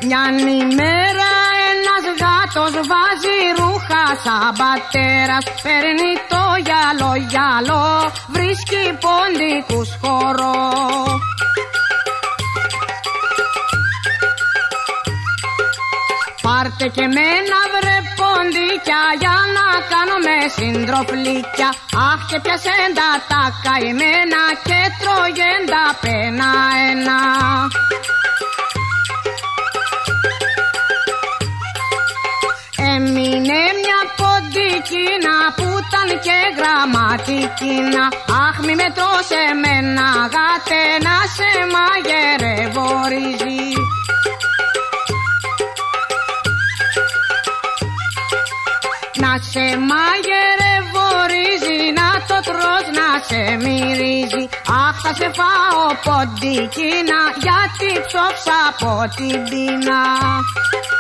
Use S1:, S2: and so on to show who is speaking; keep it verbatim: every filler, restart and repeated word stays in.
S1: Μιαν ημέρα ένας γάτος βάζει ρούχα σαν πατέρας. Παίρνει το γυαλό γυαλό, βρίσκει ποντικούς χορό. Πάρτε και μένα βρε ποντίκια για να κάνουμε συντροφλίκια. Αχ και πιασέν τα τα καημένα και τρώγεν τα πένα ένα. Έμεινε μια ποντικίνα που ήταν και γραμματικίνα. Αχ μη με τρως εμένα γάτε να σε μαγειρεύω ρύζι. Να σε μαγειρεύω ρύζι, να το τρως να σε μυρίζει. Αχ θα σε φάω ποντικίνα γιατί ψόψα από την πείνα.